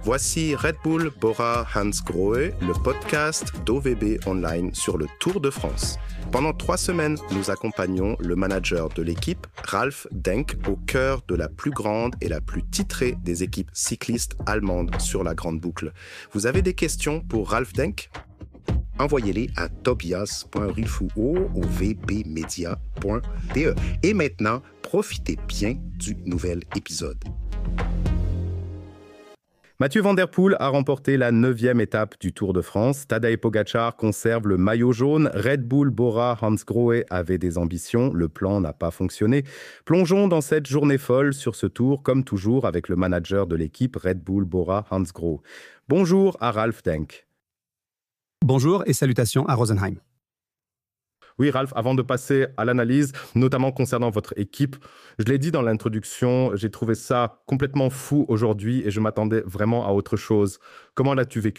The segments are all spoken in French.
Voici Red Bull Bora Hansgrohe, le podcast d'OVB Online sur le Tour de France. Pendant 3 semaines, nous accompagnons le manager de l'équipe, Ralf Denk, au cœur de la plus grande et la plus titrée des équipes cyclistes allemandes sur la Grande Boucle. Vous avez des questions pour Ralf Denk ? Envoyez-les à tobias.rulfuo@vbmedia.de. Et maintenant, profitez bien du nouvel épisode. Mathieu Van Der Poel a remporté la 9e étape du Tour de France. Tadej Pogačar conserve le maillot jaune. Red Bull Bora Hansgrohe avait des ambitions. Le plan n'a pas fonctionné. Plongeons dans cette journée folle sur ce tour, comme toujours avec le manager de l'équipe Red Bull Bora Hansgrohe. Bonjour à Ralf Denk. Bonjour et salutations à Rosenheim. Oui, Ralf, avant de passer à l'analyse, notamment concernant votre équipe, je l'ai dit dans l'introduction, j'ai trouvé ça complètement fou aujourd'hui et je m'attendais vraiment à autre chose. Comment l'as-tu vécu ?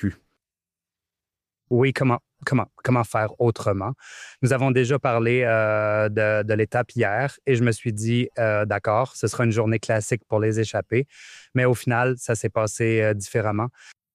Oui, comment faire autrement? Nous avons déjà parlé de l'étape hier et je me suis dit, d'accord, ce sera une journée classique pour les échappées, mais au final, ça s'est passé différemment.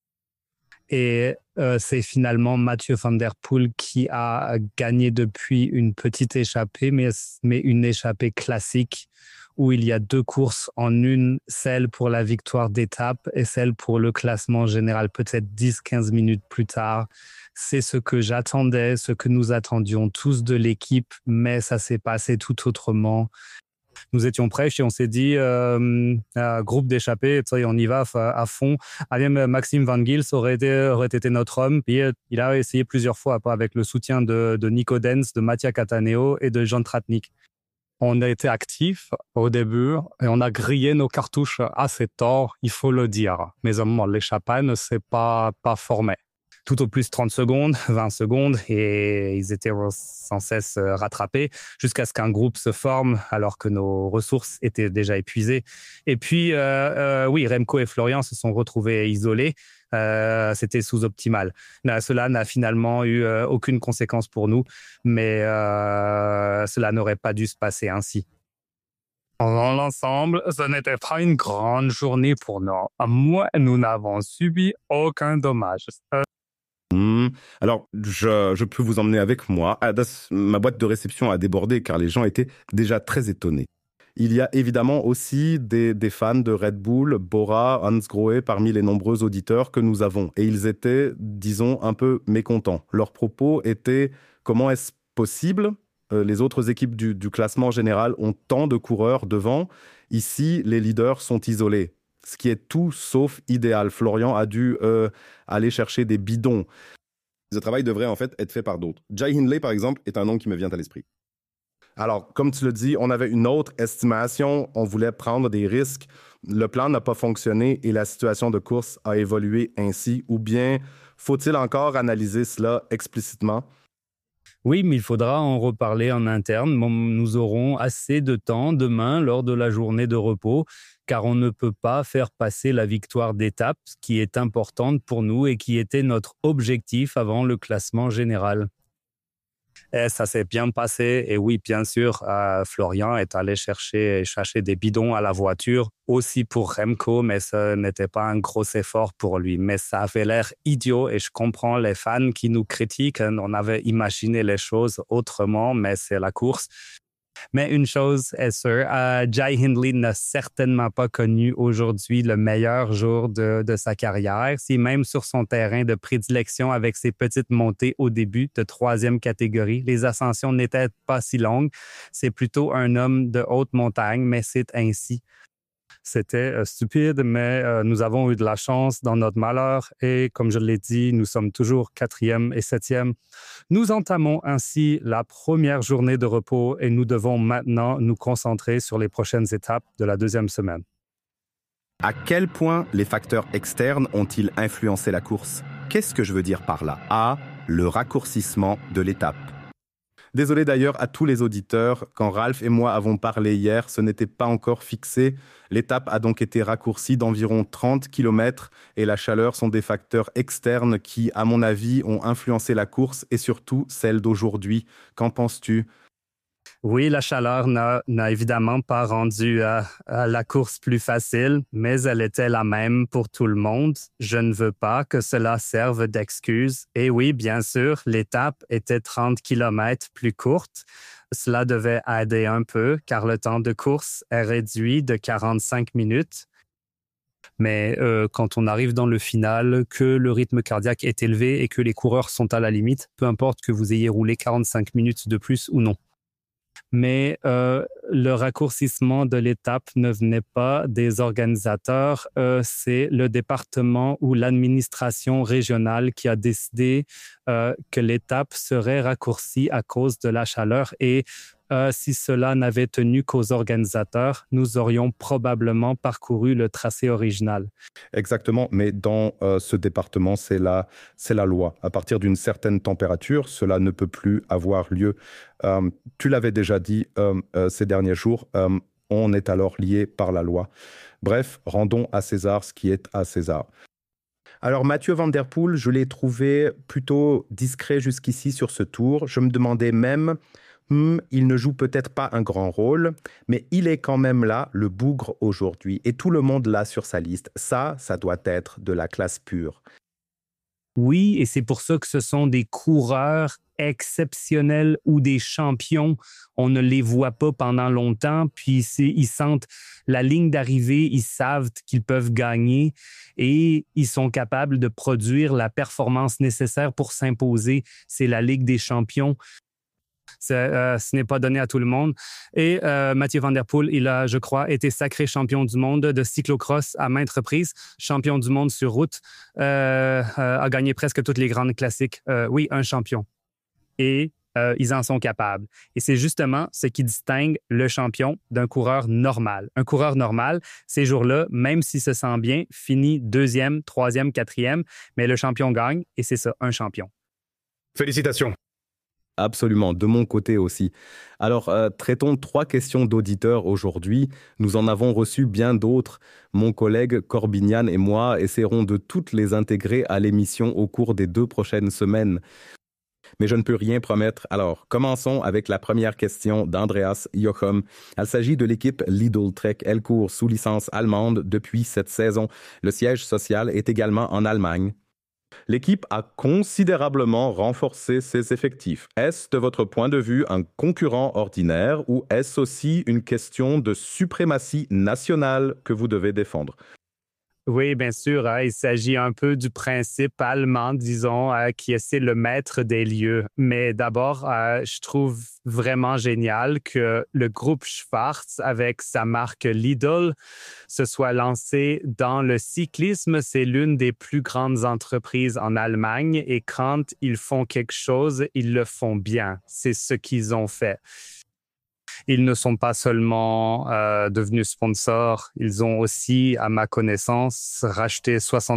Et c'est finalement Mathieu Van Der Poel qui a gagné depuis une petite échappée, mais une échappée classique où il y a 2 courses en une, celle pour la victoire d'étape et celle pour le classement général, peut-être 10-15 minutes plus tard. C'est ce que j'attendais, ce que nous attendions tous de l'équipe, mais ça s'est passé tout autrement. Nous étions prêts et on s'est dit, groupe d'échappés, on y va à fond. Maxime Van Gils aurait été notre homme. Puis, il a essayé plusieurs fois avec le soutien de Nico Denz, de Mattia Cataneo et de Jan Tratnik. On a été actifs au début et on a grillé nos cartouches assez tard, il faut le dire. Mais à un moment, l'échappée ne s'est pas formée. Tout au plus 30 secondes, 20 secondes, et ils étaient sans cesse rattrapés jusqu'à ce qu'un groupe se forme alors que nos ressources étaient déjà épuisées. Et puis, oui, Remco et Florian se sont retrouvés isolés. C'était sous-optimal. Cela n'a finalement eu aucune conséquence pour nous, mais cela n'aurait pas dû se passer ainsi. Dans l'ensemble, ce n'était pas une grande journée pour nous. Moi, nous n'avons subi aucun dommage. Alors, je peux vous emmener avec moi. Ma boîte de réception a débordé car les gens étaient déjà très étonnés. Il y a évidemment aussi des fans de Red Bull, Bora, Hansgrohe parmi les nombreux auditeurs que nous avons. Et ils étaient, disons, un peu mécontents. Leurs propos étaient « Comment est-ce possible ? Les autres équipes du classement général ont tant de coureurs devant. Ici, les leaders sont isolés. » Ce qui est tout sauf idéal. Florian a dû aller chercher des bidons. Ce travail devrait en fait être fait par d'autres. Jai Hindley, par exemple, est un nom qui me vient à l'esprit. Alors, comme tu le dis, on avait une autre estimation. On voulait prendre des risques. Le plan n'a pas fonctionné et la situation de course a évolué ainsi. Ou bien, faut-il encore analyser cela explicitement ? Oui, mais il faudra en reparler en interne. Nous aurons assez de temps demain lors de la journée de repos, car on ne peut pas faire passer la victoire d'étape, qui est importante pour nous et qui était notre objectif avant le classement général. Et ça s'est bien passé. Et oui, bien sûr, Florian est allé chercher des bidons à la voiture, aussi pour Remco, mais ce n'était pas un gros effort pour lui. Mais ça avait l'air idiot et je comprends les fans qui nous critiquent. On avait imaginé les choses autrement, mais c'est la course. Mais une chose est sûre, Jai Hindley n'a certainement pas connu aujourd'hui le meilleur jour de sa carrière. Si même sur son terrain de prédilection avec ses petites montées au début de 3e catégorie, les ascensions n'étaient pas si longues. C'est plutôt un homme de haute montagne, mais c'est ainsi. C'était stupide, mais nous avons eu de la chance dans notre malheur et comme je l'ai dit, nous sommes toujours 4e et 7e. Nous entamons ainsi la première journée de repos et nous devons maintenant nous concentrer sur les prochaines étapes de la 2e semaine. À quel point les facteurs externes ont-ils influencé la course ? Qu'est-ce que je veux dire par là ? A. Le raccourcissement de l'étape. Désolé d'ailleurs à tous les auditeurs, quand Ralf et moi avons parlé hier, ce n'était pas encore fixé. L'étape a donc été raccourcie d'environ 30 km et la chaleur sont des facteurs externes qui, à mon avis, ont influencé la course et surtout celle d'aujourd'hui. Qu'en penses-tu ? Oui, la chaleur n'a évidemment pas rendu la course plus facile, mais elle était la même pour tout le monde. Je ne veux pas que cela serve d'excuse. Et oui, bien sûr, l'étape était 30 kilomètres plus courte. Cela devait aider un peu car le temps de course est réduit de 45 minutes. Mais quand on arrive dans le final, que le rythme cardiaque est élevé et que les coureurs sont à la limite, peu importe que vous ayez roulé 45 minutes de plus ou non. Mais le raccourcissement de l'étape ne venait pas des organisateurs, c'est le département ou l'administration régionale qui a décidé que l'étape serait raccourcie à cause de la chaleur et si cela n'avait tenu qu'aux organisateurs, nous aurions probablement parcouru le tracé original. Exactement, mais dans ce département, c'est la loi. À partir d'une certaine température, cela ne peut plus avoir lieu. Tu l'avais déjà dit ces derniers jours, on est alors lié par la loi. Bref, rendons à César ce qui est à César. Alors Mathieu Van Der Poel, je l'ai trouvé plutôt discret jusqu'ici sur ce tour. Je me demandais même... il ne joue peut-être pas un grand rôle, mais il est quand même là, le bougre aujourd'hui. Et tout le monde l'a sur sa liste. Ça doit être de la classe pure. Oui, et c'est pour ça que ce sont des coureurs exceptionnels ou des champions. On ne les voit pas pendant longtemps, puis ils sentent la ligne d'arrivée, ils savent qu'ils peuvent gagner et ils sont capables de produire la performance nécessaire pour s'imposer. C'est la Ligue des champions. Ce n'est pas donné à tout le monde. Et Mathieu Van Der Poel, il a, je crois, été sacré champion du monde de cyclocross à maintes reprises, champion du monde sur route, a gagné presque toutes les grandes classiques. Oui, un champion. Et ils en sont capables. Et c'est justement ce qui distingue le champion d'un coureur normal. Un coureur normal, ces jours-là, même s'il se sent bien, finit 2e, 3e, 4e, mais le champion gagne et c'est ça, un champion. Félicitations. Absolument, de mon côté aussi. Alors, traitons 3 questions d'auditeurs aujourd'hui. Nous en avons reçu bien d'autres. Mon collègue Corbinian et moi essaierons de toutes les intégrer à l'émission au cours des 2 prochaines semaines. Mais je ne peux rien promettre. Alors, commençons avec la première question d'Andreas Jochum. Il s'agit de l'équipe Lidl Trek. Elle court sous licence allemande depuis cette saison. Le siège social est également en Allemagne. L'équipe a considérablement renforcé ses effectifs. Est-ce, de votre point de vue, un concurrent ordinaire ou est-ce aussi une question de suprématie nationale que vous devez défendre? Oui, bien sûr. Il s'agit un peu du principe allemand, disons, qui est le maître des lieux. Mais d'abord, je trouve vraiment génial que le groupe Schwarz, avec sa marque Lidl, se soit lancé dans le cyclisme. C'est l'une des plus grandes entreprises en Allemagne et quand ils font quelque chose, ils le font bien. C'est ce qu'ils ont fait. Ils ne sont pas seulement devenus sponsors, ils ont aussi, à ma connaissance, racheté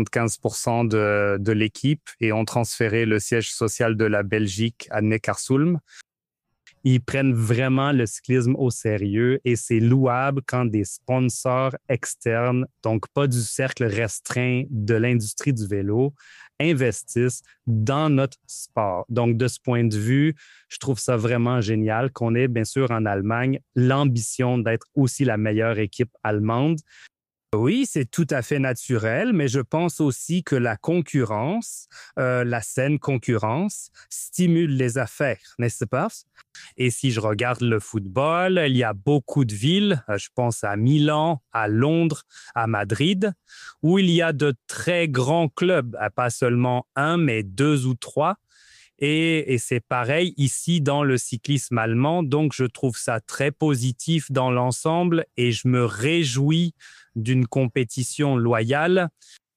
75% de l'équipe et ont transféré le siège social de la Belgique à Neckarsulm. Ils prennent vraiment le cyclisme au sérieux et c'est louable quand des sponsors externes, donc pas du cercle restreint de l'industrie du vélo, investissent dans notre sport. Donc, de ce point de vue, je trouve ça vraiment génial qu'on ait, bien sûr, en Allemagne, l'ambition d'être aussi la meilleure équipe allemande. Oui, c'est tout à fait naturel, mais je pense aussi que la concurrence, la saine concurrence, stimule les affaires, n'est-ce pas? Et si je regarde le football, il y a beaucoup de villes, je pense à Milan, à Londres, à Madrid, où il y a de très grands clubs, pas seulement un, mais 2 ou 3. Et c'est pareil ici dans le cyclisme allemand, donc je trouve ça très positif dans l'ensemble et je me réjouis d'une compétition loyale.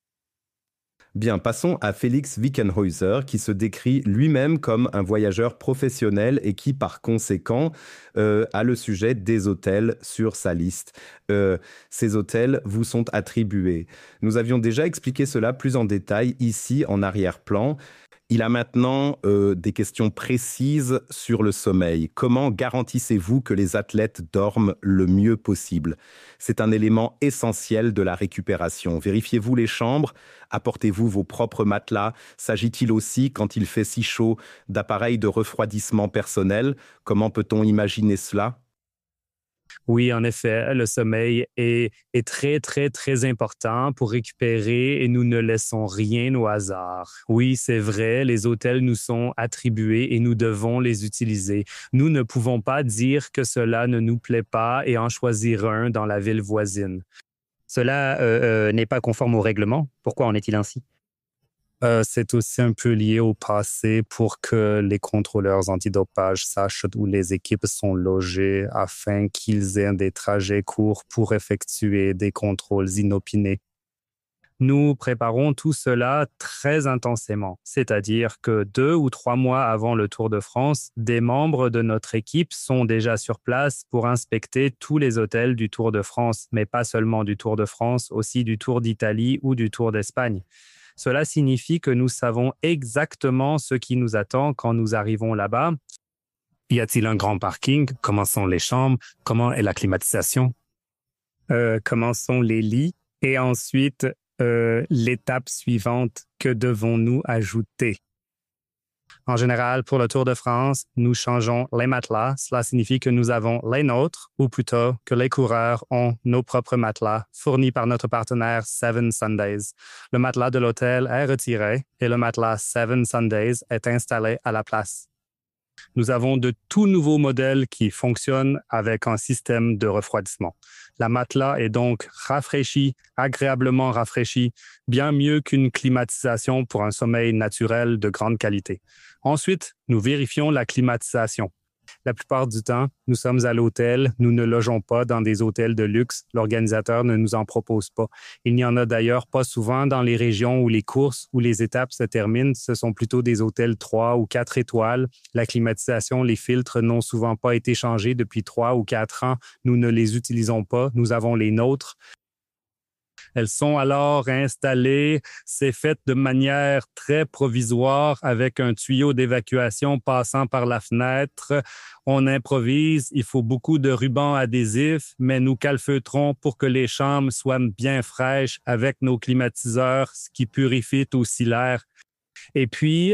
Bien, passons à Félix Wickenhäuser, qui se décrit lui-même comme un voyageur professionnel et qui, par conséquent, a le sujet des hôtels sur sa liste. Ces hôtels vous sont attribués. Nous avions déjà expliqué cela plus en détail ici, en arrière-plan. Il a maintenant des questions précises sur le sommeil. Comment garantissez-vous que les athlètes dorment le mieux possible? C'est un élément essentiel de la récupération. Vérifiez-vous les chambres? Apportez-vous vos propres matelas? S'agit-il aussi, quand il fait si chaud, d'appareils de refroidissement personnel? Comment peut-on imaginer cela? Oui, en effet, le sommeil est très, très, très important pour récupérer et nous ne laissons rien au hasard. Oui, c'est vrai, les hôtels nous sont attribués et nous devons les utiliser. Nous ne pouvons pas dire que cela ne nous plaît pas et en choisir un dans la ville voisine. Cela n'est pas conforme au règlement. Pourquoi en est-il ainsi? C'est aussi un peu lié au passé pour que les contrôleurs antidopage sachent où les équipes sont logées afin qu'ils aient des trajets courts pour effectuer des contrôles inopinés. Nous préparons tout cela très intensément, c'est-à-dire que 2 ou 3 mois avant le Tour de France, des membres de notre équipe sont déjà sur place pour inspecter tous les hôtels du Tour de France, mais pas seulement du Tour de France, aussi du Tour d'Italie ou du Tour d'Espagne. Cela signifie que nous savons exactement ce qui nous attend quand nous arrivons là-bas. Y a-t-il un grand parking? Comment sont les chambres? Comment est la climatisation? Comment sont les lits? Et ensuite, l'étape suivante, que devons-nous ajouter? En général, pour le Tour de France, nous changeons les matelas. Cela signifie que nous avons les nôtres, ou plutôt que les coureurs ont nos propres matelas fournis par notre partenaire Seven Sundays. Le matelas de l'hôtel est retiré et le matelas Seven Sundays est installé à la place. Nous avons de tout nouveaux modèles qui fonctionnent avec un système de refroidissement. La matelas est donc rafraîchie, agréablement rafraîchie, bien mieux qu'une climatisation pour un sommeil naturel de grande qualité. Ensuite, nous vérifions la climatisation. La plupart du temps, nous sommes à l'hôtel, nous ne logeons pas dans des hôtels de luxe, l'organisateur ne nous en propose pas. Il n'y en a d'ailleurs pas souvent dans les régions où les courses ou les étapes se terminent, ce sont plutôt des hôtels 3 ou 4 étoiles. La climatisation, les filtres n'ont souvent pas été changés depuis 3 ou 4 ans, nous ne les utilisons pas, nous avons les nôtres. Elles sont alors installées. C'est fait de manière très provisoire avec un tuyau d'évacuation passant par la fenêtre. On improvise. Il faut beaucoup de rubans adhésifs, mais nous calfeutrons pour que les chambres soient bien fraîches avec nos climatiseurs, ce qui purifie aussi l'air. Et puis,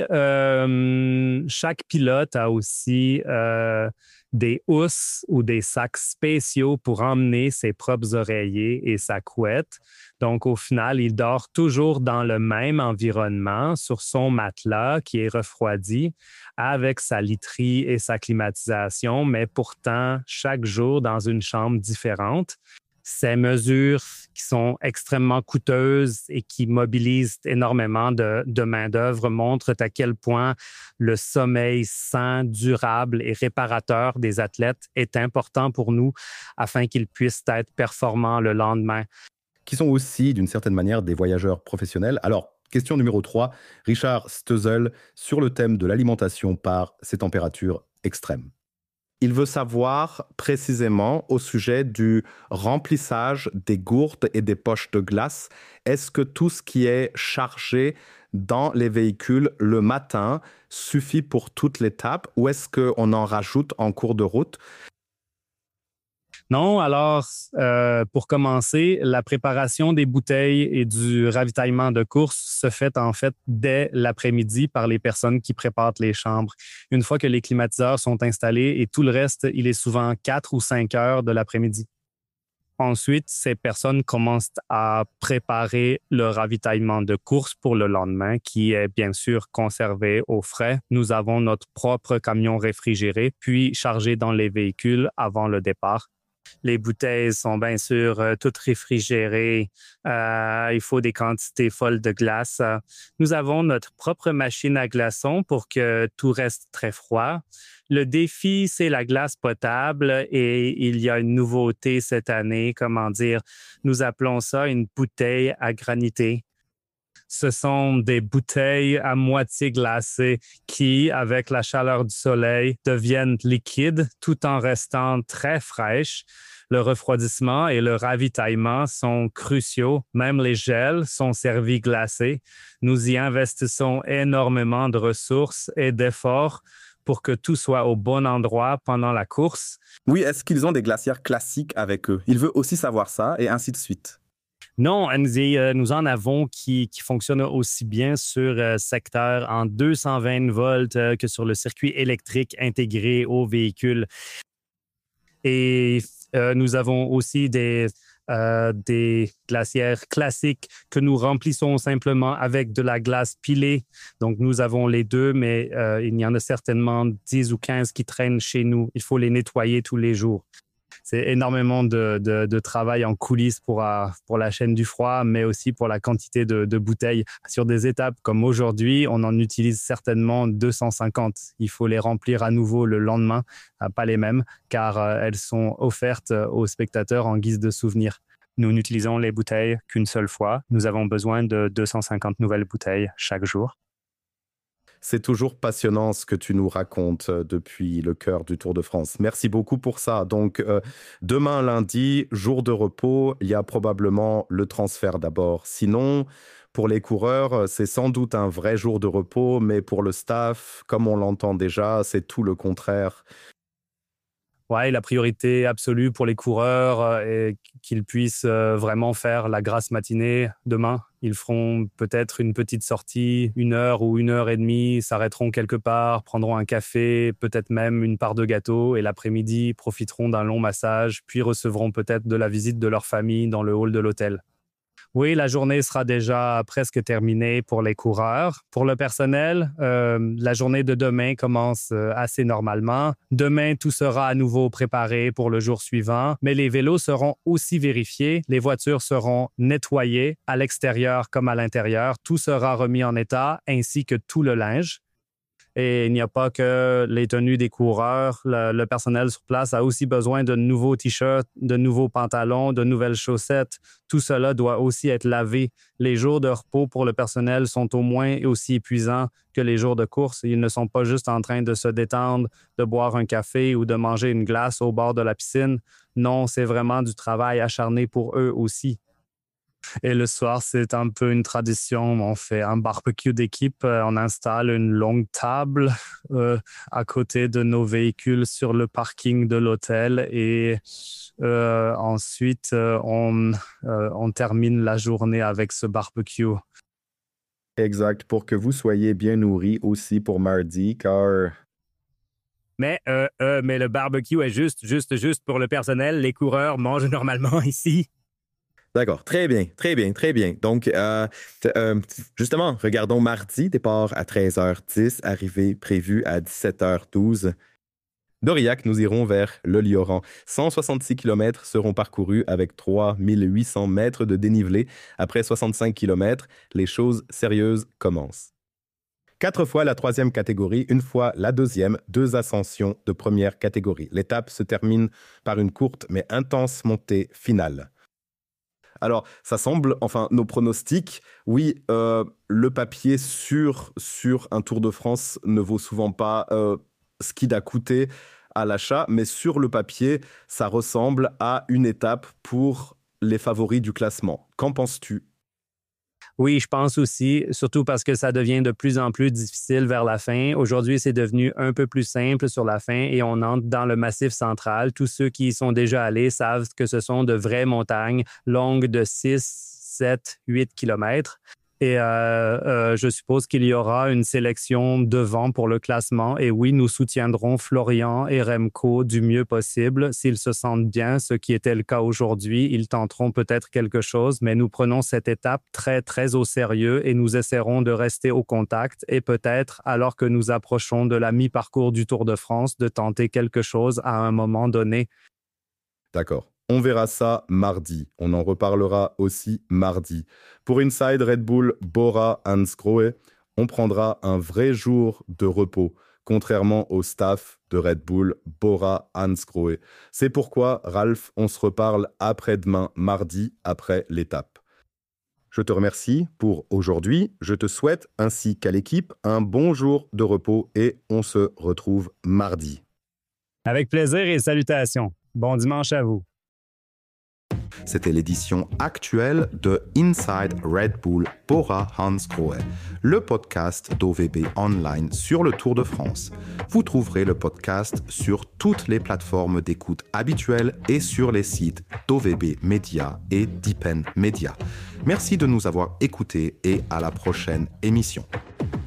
chaque pilote a aussi des housses ou des sacs spéciaux pour emmener ses propres oreillers et sa couette. Donc, au final, il dort toujours dans le même environnement, sur son matelas qui est refroidi, avec sa literie et sa climatisation, mais pourtant, chaque jour dans une chambre différente. Ces mesures qui sont extrêmement coûteuses et qui mobilisent énormément de main-d'œuvre montrent à quel point le sommeil sain, durable et réparateur des athlètes est important pour nous afin qu'ils puissent être performants le lendemain. Qui sont aussi, d'une certaine manière, des voyageurs professionnels. Alors, question numéro 3, Richard Stözel, sur le thème de l'alimentation par ces températures extrêmes. Il veut savoir précisément au sujet du remplissage des gourdes et des poches de glace. Est-ce que tout ce qui est chargé dans les véhicules le matin suffit pour toute l'étape ou est-ce qu'on en rajoute en cours de route? Non, alors, pour commencer, la préparation des bouteilles et du ravitaillement de course se fait en fait dès l'après-midi par les personnes qui préparent les chambres. Une fois que les climatiseurs sont installés et tout le reste, il est souvent 4 ou 5 heures de l'après-midi. Ensuite, ces personnes commencent à préparer le ravitaillement de course pour le lendemain, qui est bien sûr conservé au frais. Nous avons notre propre camion réfrigéré, puis chargé dans les véhicules avant le départ. Les bouteilles sont bien sûr toutes réfrigérées. Il faut des quantités folles de glace. Nous avons notre propre machine à glaçons pour que tout reste très froid. Le défi, c'est la glace potable et il y a une nouveauté cette année, nous appelons ça une bouteille à granité. Ce sont des bouteilles à moitié glacées qui, avec la chaleur du soleil, deviennent liquides tout en restant très fraîches. Le refroidissement et le ravitaillement sont cruciaux. Même les gels sont servis glacés. Nous y investissons énormément de ressources et d'efforts pour que tout soit au bon endroit pendant la course. Oui, est-ce qu'ils ont des glacières classiques avec eux? Il veut aussi savoir ça et ainsi de suite. Non, Andy, nous en avons qui fonctionnent aussi bien sur secteur en 220 volts que sur le circuit électrique intégré au véhicule. Et nous avons aussi des glacières classiques que nous remplissons simplement avec de la glace pilée. Donc, nous avons les deux, mais il y en a certainement 10 ou 15 qui traînent chez nous. Il faut les nettoyer tous les jours. C'est énormément de travail en coulisses pour la chaîne du froid, mais aussi pour la quantité de bouteilles. Sur des étapes comme aujourd'hui, on en utilise certainement 250. Il faut les remplir à nouveau le lendemain, pas les mêmes, car elles sont offertes aux spectateurs en guise de souvenir. Nous n'utilisons les bouteilles qu'une seule fois. Nous avons besoin de 250 nouvelles bouteilles chaque jour. C'est toujours passionnant ce que tu nous racontes depuis le cœur du Tour de France. Merci beaucoup pour ça. Donc, demain lundi, jour de repos, il y a probablement le transfert d'abord. Sinon, pour les coureurs, c'est sans doute un vrai jour de repos, mais pour le staff, comme on l'entend déjà, c'est tout le contraire. Ouais, la priorité absolue pour les coureurs est qu'ils puissent vraiment faire la grasse matinée demain. Ils feront peut-être une petite sortie, 1 heure ou 1 heure et demie, s'arrêteront quelque part, prendront un café, peut-être même une part de gâteau et l'après-midi profiteront d'un long massage, puis recevront peut-être de la visite de leur famille dans le hall de l'hôtel. Oui, la journée sera déjà presque terminée pour les coureurs. Pour le personnel, la journée de demain commence assez normalement. Demain, tout sera à nouveau préparé pour le jour suivant, mais les vélos seront aussi vérifiés. Les voitures seront nettoyées à l'extérieur comme à l'intérieur. Tout sera remis en état, ainsi que tout le linge. Et il n'y a pas que les tenues des coureurs. Le personnel sur place a aussi besoin de nouveaux t-shirts, de nouveaux pantalons, de nouvelles chaussettes. Tout cela doit aussi être lavé. Les jours de repos pour le personnel sont au moins aussi épuisants que les jours de course. Ils ne sont pas juste en train de se détendre, de boire un café ou de manger une glace au bord de la piscine. Non, c'est vraiment du travail acharné pour eux aussi. Et le soir, c'est un peu une tradition. On fait un barbecue d'équipe. On installe une longue table à côté de nos véhicules sur le parking de l'hôtel. Et ensuite, on termine la journée avec ce barbecue. Exact, pour que vous soyez bien nourris aussi pour mardi, car... Mais le barbecue est juste pour le personnel. Les coureurs mangent normalement ici. D'accord, très bien, très bien, très bien. Donc, justement, regardons mardi, départ à 13h10, arrivée prévue à 17h12. d'Aurillac, nous irons vers le Lioran. 166 km seront parcourus avec 3800 mètres de dénivelé. Après 65 km, les choses sérieuses commencent. 4 fois la 3e catégorie, 1 fois la 2e, 2 ascensions de première catégorie. L'étape se termine par une courte mais intense montée finale. Alors, ça semble, enfin, nos pronostics, oui, le papier sur un Tour de France ne vaut souvent pas ce qu'il a coûté à l'achat, mais sur le papier, ça ressemble à une étape pour les favoris du classement. Qu'en penses-tu? Oui, je pense aussi, surtout parce que ça devient de plus en plus difficile vers la fin. Aujourd'hui, c'est devenu un peu plus simple sur la fin et on entre dans le Massif central. Tous ceux qui y sont déjà allés savent que ce sont de vraies montagnes longues de 6, 7, 8 kilomètres. Et je suppose qu'il y aura une sélection devant pour le classement. Et oui, nous soutiendrons Florian et Remco du mieux possible. S'ils se sentent bien, ce qui était le cas aujourd'hui, ils tenteront peut-être quelque chose, mais nous prenons cette étape très, très au sérieux et nous essaierons de rester au contact et peut-être, alors que nous approchons de la mi-parcours du Tour de France, de tenter quelque chose à un moment donné. D'accord. On verra ça mardi. On en reparlera aussi mardi. Pour Inside Red Bull Bora Hansgrohe, on prendra un vrai jour de repos, contrairement au staff de Red Bull Bora Hansgrohe. C'est pourquoi, Ralph, on se reparle après-demain, mardi, après l'étape. Je te remercie pour aujourd'hui. Je te souhaite, ainsi qu'à l'équipe, un bon jour de repos et on se retrouve mardi. Avec plaisir et salutations. Bon dimanche à vous. C'était l'édition actuelle de Inside Red Bull Bora Hansgrohe, le podcast d'OVB Online sur le Tour de France. Vous trouverez le podcast sur toutes les plateformes d'écoute habituelles et sur les sites d'OVB Media et d'Ipen Media. Merci de nous avoir écoutés et à la prochaine émission.